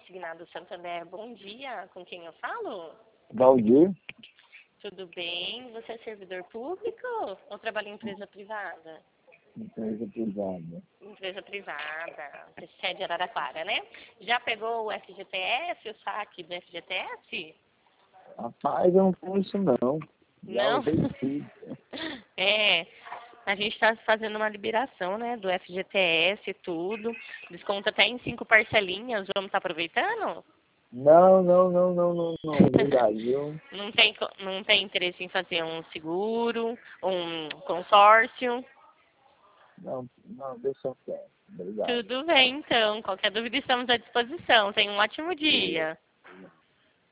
Consignado Santander, bom dia. Com quem eu falo? Valdir? Tudo bem? Você é servidor público ou trabalha em empresa privada? Empresa privada. Empresa privada. Você é de Araraquara, né? Já pegou o FGTS, o saque do FGTS? Rapaz, eu não tenho isso não. Já Não? usei tudo. É, a gente está fazendo uma liberação, né, do FGTS e tudo. Desconto até em 5 parcelinhas. Vamos estar aproveitando? Não. Verdade, eu... Não tem interesse em fazer um seguro, um consórcio? Não, deixa quieto. Obrigado. Tudo bem, então. Qualquer dúvida estamos à disposição. Tenha um ótimo E dia.